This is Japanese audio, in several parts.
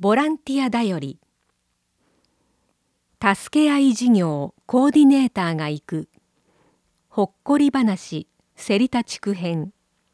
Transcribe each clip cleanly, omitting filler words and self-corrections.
ボランティアだより。助け合い事業コーディネーターが行く。ほっこり話せりた地区編。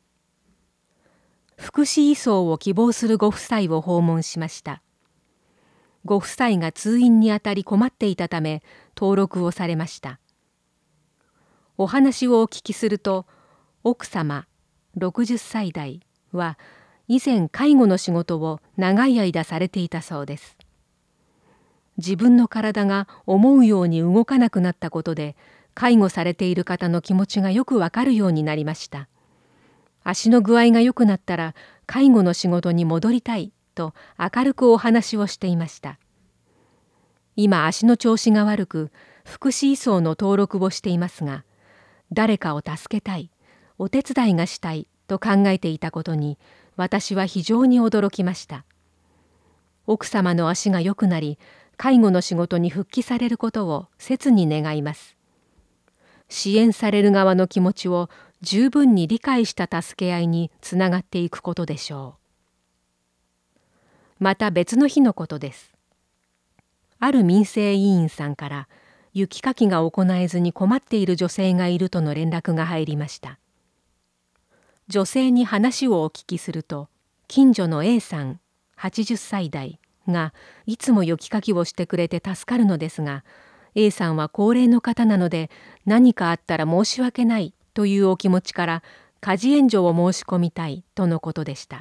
福祉移送を希望するご夫妻を訪問しました。ご夫妻が通院にあたり困っていたため登録をされました。お話をお聞きすると、奥様60歳代は以前介護の仕事を長い間されていたそうです。自分の体が思うように動かなくなったことで、介護されている方の気持ちがよくわかるようになりました。足の具合が良くなったら介護の仕事に戻りたいと明るくお話をしていました。今足の調子が悪く福祉移送の登録をしていますが、誰かを助けたい、お手伝いがしたいと考えていたことに私は非常に驚きました。奥様の足が良くなり、介護の仕事に復帰されることを切に願います。支援される側の気持ちを十分に理解した助け合いにつながっていくことでしょう。また別の日のことです。ある民生委員さんから雪かきが行えずに困っている女性がいるとの連絡が入りました。女性に話をお聞きすると、近所の A さん80歳代がいつも雪かきをしてくれて助かるのですが、A さんは高齢の方なので何かあったら申し訳ないというお気持ちから家事援助を申し込みたいとのことでした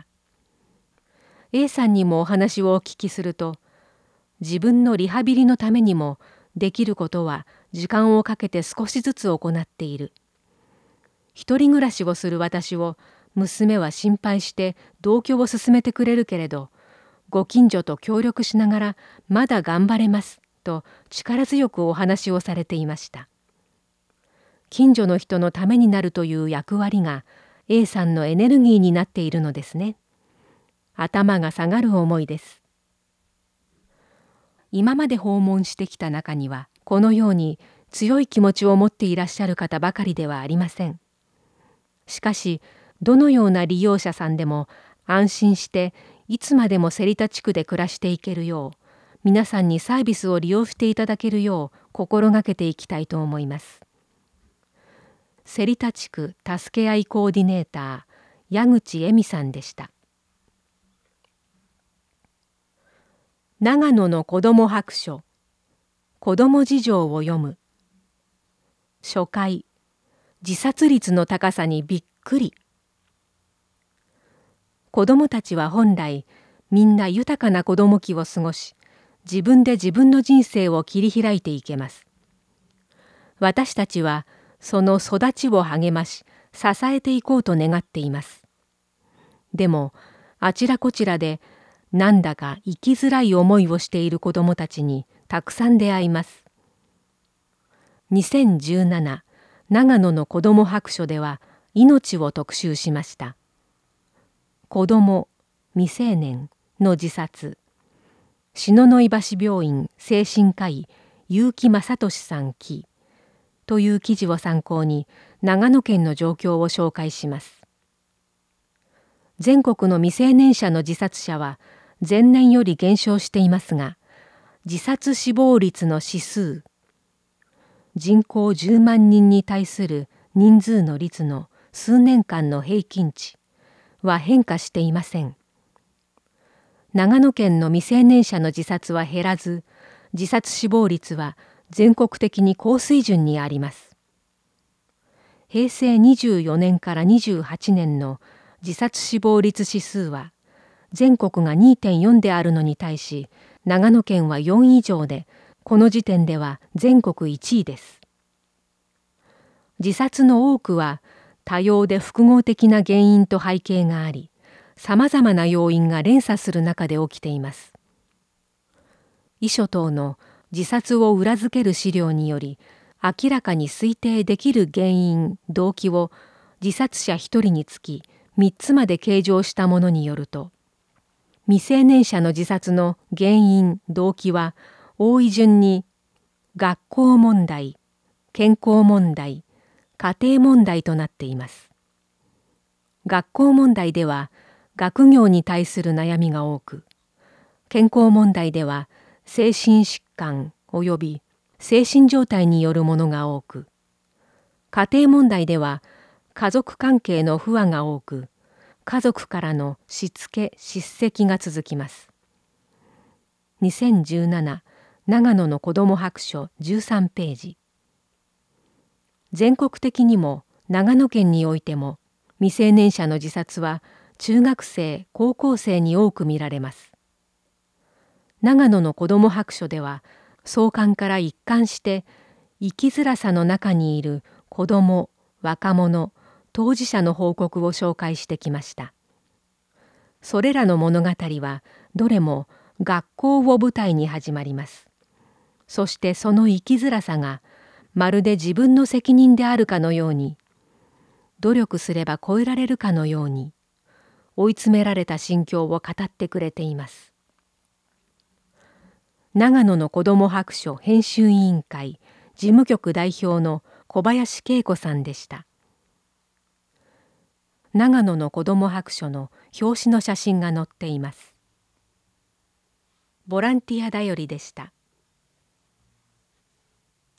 。A さんにもお話をお聞きすると、自分のリハビリのためにもできることは時間をかけて少しずつ行っている。一人暮らしをする私を娘は心配して同居を進めてくれるけれど、ご近所と協力しながらまだ頑張れますと力強くお話をされていました。近所の人のためになるという役割が A さんのエネルギーになっているのですね。頭が下がる思いです。今まで訪問してきた中には、このように強い気持ちを持っていらっしゃる方ばかりではありません。しかし、どのような利用者さんでも安心していつまでも芹田地区で暮らしていけるよう、皆さんにサービスを利用していただけるよう心がけていきたいと思います。芹田地区助け合いコーディネーター、矢口恵美さんでした。長野の子ども白書、子ども事情を読む。初回、自殺率の高さにびっくり。子どもたちは本来、みんな豊かな子ども期を過ごし、自分で自分の人生を切り開いていけます。私たちは、その育ちを励まし、支えていこうと願っています。でも、あちらこちらで、なんだか生きづらい思いをしている子どもたちにたくさん出会います。2017長野の子ども白書では命を特集しました。子ども、未成年の自殺。篠ノ井橋病院精神科医結城正俊さん記という記事を参考に長野県の状況を紹介します。全国の未成年者の自殺者は前年より減少していますが、自殺死亡率の指数、人口10万人に対する人数の率の数年間の平均値は変化していません。長野県の未成年者の自殺は減らず、自殺死亡率は全国的に高水準にあります。平成24年から28年の自殺死亡率指数は、全国が 2.4 であるのに対し、長野県は4以上で、この時点では全国1位です。自殺の多くは多様で複合的な原因と背景があり、さまざまな要因が連鎖する中で起きています。遺書等の自殺を裏付ける資料により、明らかに推定できる原因・動機を自殺者1人につき3つまで計上したものによると、未成年者の自殺の原因・動機は多い順に学校問題、健康問題、家庭問題となっています。学校問題では学業に対する悩みが多く、 健康問題では精神疾患及び精神状態によるものが多く、家庭問題では家族関係の不和が多く、家族からのしつけ叱責が続きます。2017長野の子ども白書13ページ。全国的にも長野県においても未成年者の自殺は中学生高校生に多く見られます。長野の子ども白書では創刊から一貫して生きづらさの中にいる子ども、若者、当事者の報告を紹介してきました。それらの物語はどれも学校を舞台に始まります。そしてその生きづらさがまるで自分の責任であるかのように、努力すれば超えられるかのように、追い詰められた心境を語ってくれています。長野の子ども白書編集委員会事務局代表の小林恵子さんでした。長野の子ども白書の表紙の写真が載っています。ボランティアだよりでした。